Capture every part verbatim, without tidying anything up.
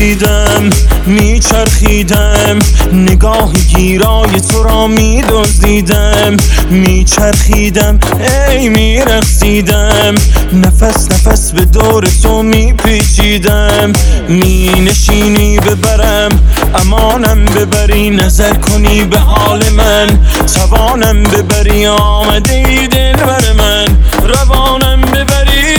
میپیچیدم میچرخیدم، نگاه گیرای تو را میدزدیدم، میچرخیدم ای میرقصیدم، نفس نفس به دور تو میپیچیدم. مینشینی ببرم امانم ببری، نظر کنی به حال من توانم ببری، آمده ای دل بر من روانم ببری.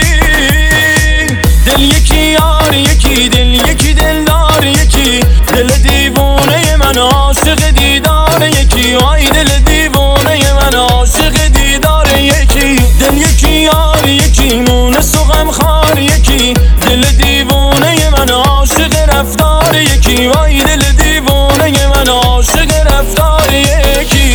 دل یکی یار یکی، دل یکی دلدار یکی، دل دیوانه من عاشق دیدار یکی، آی دل دیوانه من عاشق دیدار یکی. دل یکی یار یکی، مونس و غمخوار یکی، دل دیوانه من عاشق رفتار یکی، آی دل دیوانه من عاشق رفتار یکی.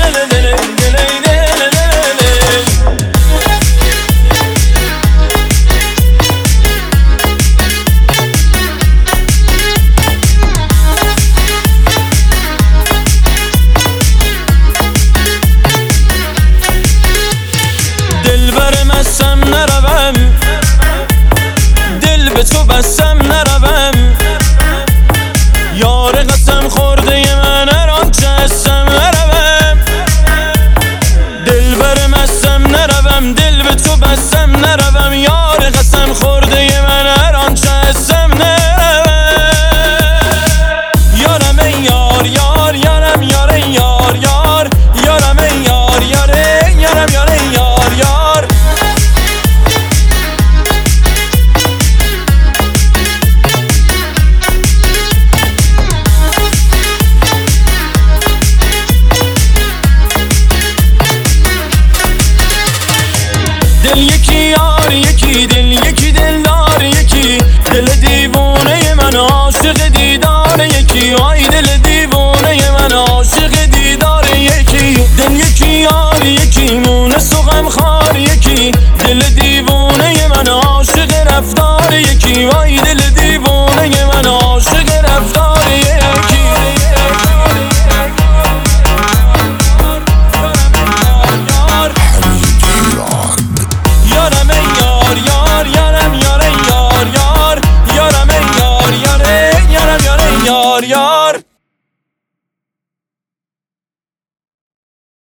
بسم نروم، دل به تو بسم نروم، یار قسم خورده من هر آنچه هستم نروم. دل بر مستم نروم، دل به تو بسم نروم، یار قسم خورده من هر آنچه هستم نروم. یارم ای یار یار، یارم یار ای یار یار، یارم ای یار یار، یارم یار ای یار یار. دل یکی یار یکی، دل یکی دلدار یکی، دل دیوانه من عاشق دیدار یکی، آی دل دیوانه من عاشق دیدار یکی. دل یکی یار یکی، مونس و غمخوار یکی، دل دیوانه من عاشق رفتار یکی، آی